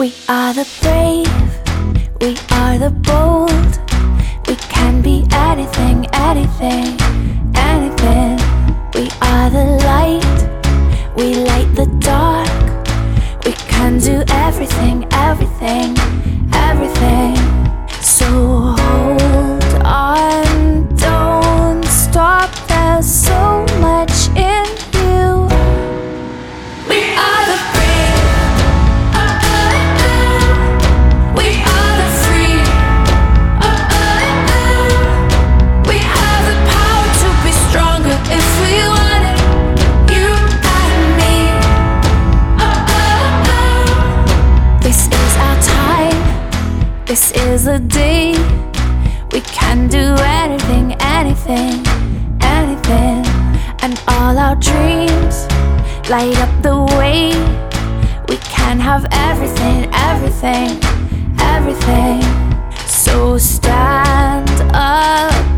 We are the brave, we are the bold. We can be anything, anything, anything. We are the light, we light the dark. We can do everything, everything, everything. So hold on, don't stop, there's so much in you. We are the brave, we are the free, we have the power to be stronger if we want it, you and me. This is our time, this is the day. We can do anything, anything, anything. And all our dreams light up the way. We can have everything, everything, everything. So stand up